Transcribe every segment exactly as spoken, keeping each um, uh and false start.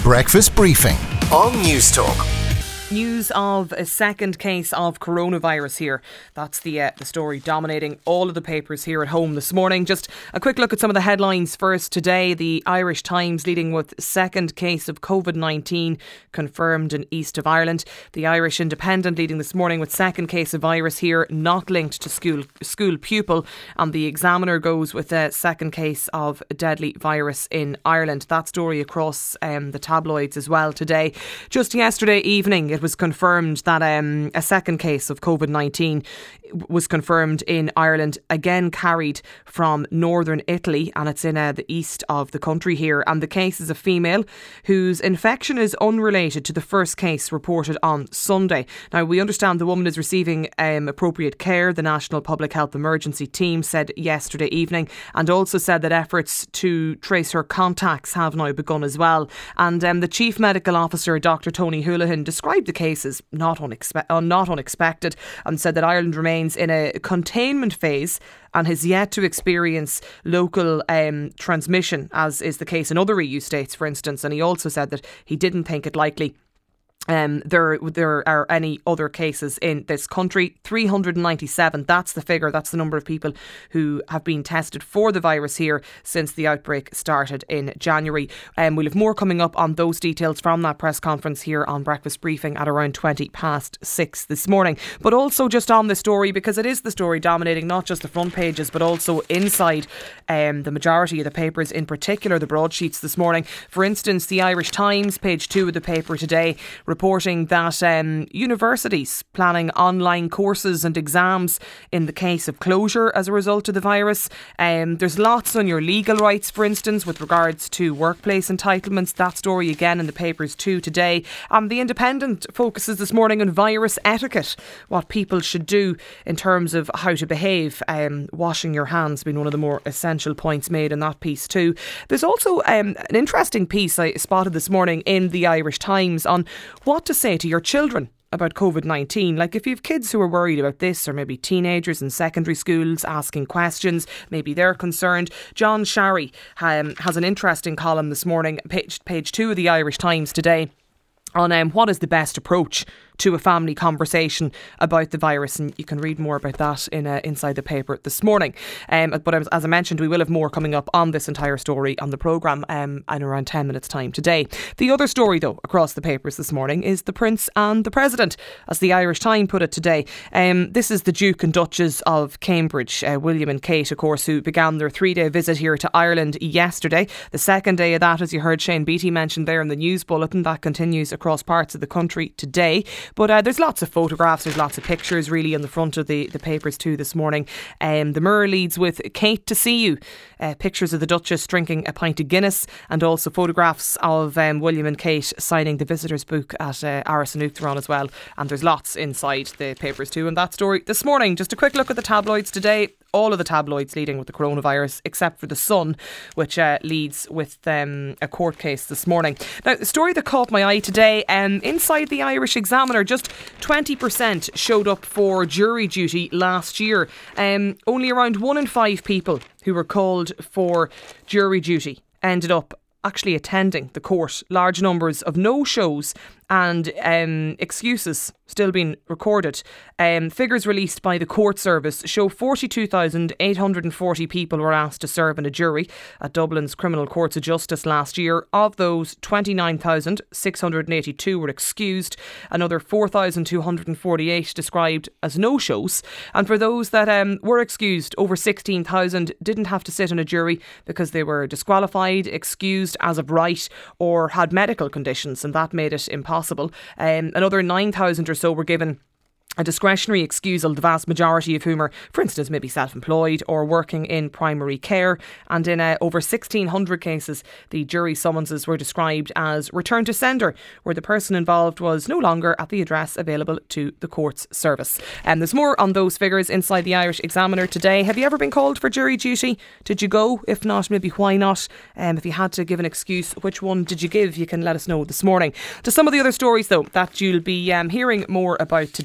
Breakfast Briefing on Newstalk. News of a second case of coronavirus here. That's the uh, the story dominating all of the papers here at home this morning. Just a quick look at some of the headlines first today. The Irish Times leading with second case of covid nineteen confirmed in east of Ireland. The Irish Independent leading this morning with second case of virus here not linked to school school pupil. And the Examiner goes with a second case of deadly virus in Ireland. That story across um, the tabloids as well today. Just yesterday evening it was confirmed that um, a second case of covid nineteen was confirmed in Ireland, again carried from northern Italy, and it's in uh, the east of the country here. And the case is a female whose infection is unrelated to the first case reported on Sunday. Now, we understand the woman is receiving um, appropriate care, the National Public Health Emergency Team said yesterday evening, and also said that efforts to trace her contacts have now begun as well. And um, the Chief Medical Officer, Doctor Tony Holohan, described the case as not, unexpe- uh, not unexpected and said that Ireland remains in a containment phase and has yet to experience local um, transmission, as is the case in other E U states, for instance. And he also said that he didn't think it likely Um, there there are any other cases in this country. three hundred ninety-seven, that's the figure, that's the number of people who have been tested for the virus here since the outbreak started in January. Um, we'll have more coming up on those details from that press conference here on Breakfast Briefing at around twenty past six this morning. But also just on the story, because it is the story dominating not just the front pages but also inside um, the majority of the papers, in particular the broadsheets this morning. For instance, the Irish Times, page two of the paper today, reporting that um, universities planning online courses and exams in the case of closure as a result of the virus. Um, there's lots on your legal rights, for instance, with regards to workplace entitlements. That story again in the papers too today. Um, the Independent focuses this morning on virus etiquette, what people should do in terms of how to behave. Um, washing your hands being one of the more essential points made in that piece too. There's also um, an interesting piece I spotted this morning in the Irish Times on what to say to your children about covid nineteen. Like, if you have kids who are worried about this, or maybe teenagers in secondary schools asking questions, maybe they're concerned. John Sharry um, has an interesting column this morning, page, page two of the Irish Times today, on um, what is the best approach to a family conversation about the virus, and you can read more about that in uh, inside the paper this morning. Um, but as, as I mentioned, we will have more coming up on this entire story on the programme um, in around ten minutes time today. The other story though across the papers this morning is the Prince and the President, as the Irish Times put it today. Um, this is the Duke and Duchess of Cambridge, uh, William and Kate, of course, who began their three-day visit here to Ireland yesterday. The second day of that, as you heard Shane Beattie mention there in the news bulletin, that continues across parts of the country today. But uh, there's lots of photographs, there's lots of pictures really on the front of the, the papers too this morning. Um, the Mirror leads with Kate to see you. Uh, pictures of the Duchess drinking a pint of Guinness, and also photographs of um, William and Kate signing the visitors book at uh, Áras an Uachtaráin as well. And there's lots inside the papers too in that story this morning. Just a quick look at the tabloids today. All of the tabloids leading with the coronavirus, except for The Sun, which uh, leads with um, a court case this morning. Now, the story that caught my eye today, um, inside the Irish Examiner, just twenty percent showed up for jury duty last year. Um, only around one in five people who were called for jury duty ended up actually attending the court. Large numbers of no-shows and um, excuses still being recorded. Um, figures released by the court service show forty-two thousand eight hundred forty people were asked to serve in a jury at Dublin's Criminal Courts of Justice last year. Of those, twenty-nine thousand six hundred eighty-two were excused, another four thousand two hundred forty-eight described as no-shows. And for those that um, were excused, over sixteen thousand didn't have to sit in a jury because they were disqualified, excused as of right, or had medical conditions, and that made it impossible. Um, another nine thousand or so were given a discretionary excusal, the vast majority of whom are, for instance, maybe self-employed or working in primary care. And in uh, over sixteen hundred cases, the jury summonses were described as return to sender, where the person involved was no longer at the address available to the court's service. And there's more on those figures inside the Irish Examiner today. Have you ever been called for jury duty? Did you go? If not, maybe why not? Um, if you had to give an excuse, which one did you give? You can let us know this morning. To some of the other stories, though, that you'll be um, hearing more about today. In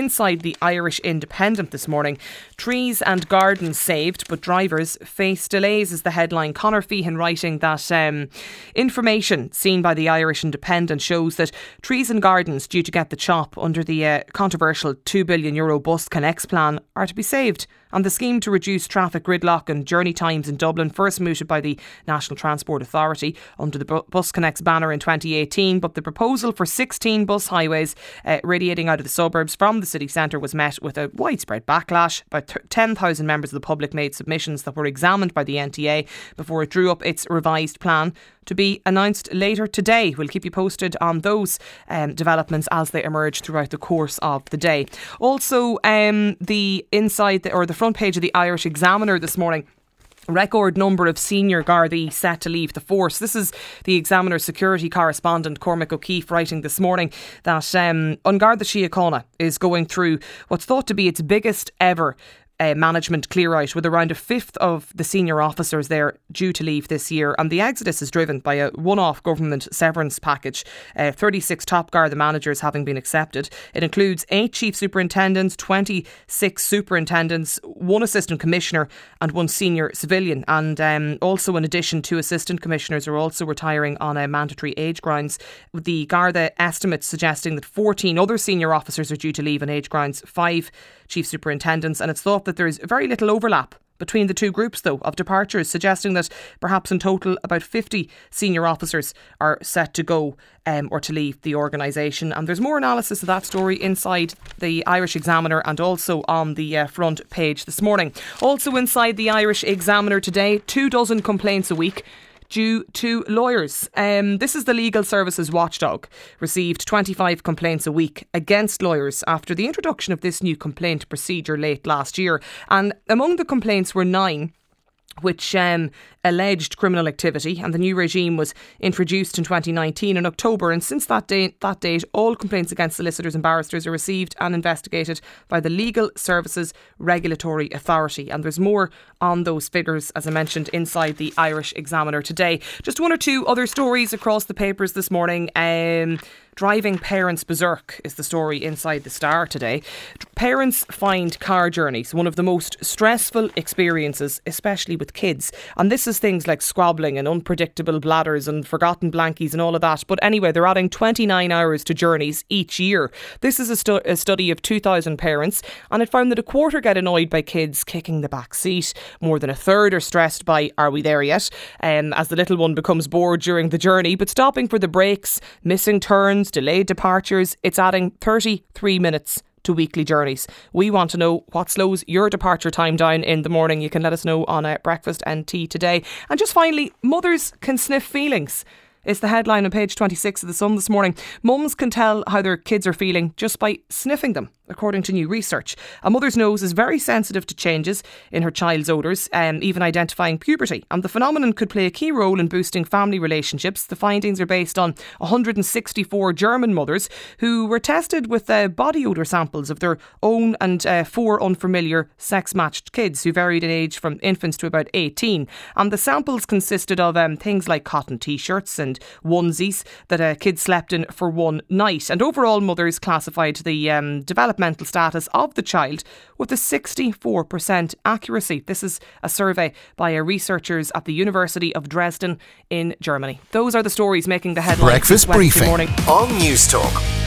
inside the Irish Independent this morning. Trees and gardens saved, but drivers face delays is the headline. Conor Feehan writing that um, information seen by the Irish Independent shows that trees and gardens due to get the chop under the uh, controversial two billion euro Bus Connects plan are to be saved. And the scheme to reduce traffic gridlock and journey times in Dublin, first mooted by the National Transport Authority under the Bus Connects banner in twenty eighteen. But the proposal for sixteen bus highways uh, radiating out of the suburbs from the city centre was met with a widespread backlash. About ten thousand members of the public made submissions that were examined by the N T A before it drew up its revised plan, to be announced later today. We'll keep you posted on those um, developments as they emerge throughout the course of the day. Also, um, the inside the, or the front page of the Irish Examiner this morning. Record number of senior Gardaí set to leave the force. This is the Examiner security correspondent Cormac O'Keefe writing this morning that um, An Garda Síochána is going through what's thought to be its biggest ever Uh, management clear out, with around a fifth of the senior officers there due to leave this year. And the exodus is driven by a one-off government severance package, uh, thirty-six top Garda managers having been accepted. It includes eight chief superintendents, twenty-six superintendents, one assistant commissioner and one senior civilian. And um, also in addition, two assistant commissioners are also retiring on a mandatory age grounds, with the Garda estimates suggesting that fourteen other senior officers are due to leave on age grounds, five chief superintendents, and it's thought that there is very little overlap between the two groups, though, of departures, suggesting that perhaps in total about fifty senior officers are set to go um, or to leave the organisation. And there's more analysis of that story inside the Irish Examiner and also on the uh, front page this morning. Also inside the Irish Examiner today, two dozen complaints a week due to lawyers. Um, this is the Legal Services Watchdog. Received twenty-five complaints a week against lawyers after the introduction of this new complaint procedure late last year. And among the complaints were nine which um, alleged criminal activity, and the new regime was introduced in twenty nineteen in October, and since that date, that date all complaints against solicitors and barristers are received and investigated by the Legal Services Regulatory Authority. And there's more on those figures, as I mentioned, inside the Irish Examiner today. Just one or two other stories across the papers this morning. Um, Driving parents berserk is the story inside the Star today. Parents find car journeys one of the most stressful experiences, especially with kids. And this is things like squabbling and unpredictable bladders and forgotten blankies and all of that. But anyway, they're adding twenty-nine hours to journeys each year. This is a, stu- a study of two thousand parents, and it found that a quarter get annoyed by kids kicking the back seat. More than a third are stressed by, are we there yet? Um, as the little one becomes bored during the journey. But stopping for the brakes, missing turns, delayed departures, it's adding thirty-three minutes to weekly journeys. We want to know what slows your departure time down in the morning. You can let us know on uh, Breakfast and Tea today. And just finally, mothers can sniff feelings. It's the headline on page twenty-six of The Sun this morning. Mums can tell how their kids are feeling just by sniffing them, according to new research. A mother's nose is very sensitive to changes in her child's odours, um, even identifying puberty. And the phenomenon could play a key role in boosting family relationships. The findings are based on one hundred sixty-four German mothers who were tested with uh, body odour samples of their own and uh, four unfamiliar sex-matched kids who varied in age from infants to about eighteen. And the samples consisted of um, things like cotton t-shirts and onesies that uh, kids slept in for one night. And overall, mothers classified the um, developmental status of the child with a sixty-four percent accuracy. This is a survey by uh, researchers at the University of Dresden in Germany. Those are the stories making the headlines. Breakfast briefing morning on News Talk.